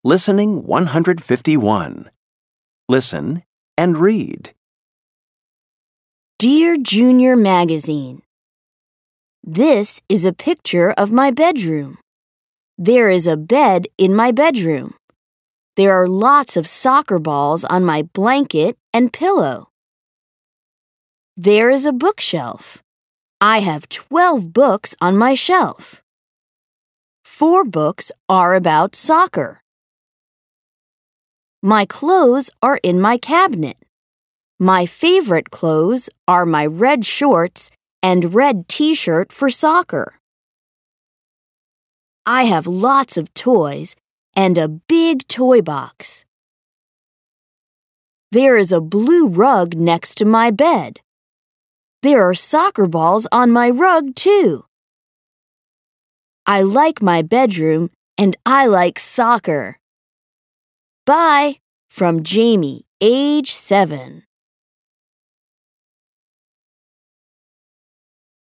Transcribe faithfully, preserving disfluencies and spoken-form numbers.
Listening one hundred fifty-one. Listen and read. Dear Junior Magazine, this is a picture of my bedroom. There is a bed in my bedroom. There are lots of soccer balls on my blanket and pillow. There is a bookshelf. I have twelve books on my shelf. Four books are about soccer. My clothes are in my cabinet. My favorite clothes are my red shorts and red t-shirt for soccer. I have lots of toys and a big toy box. There is a blue rug next to my bed. There are soccer balls on my rug, too. I like my bedroom and I like soccer. Bye, from Jamie, age seven.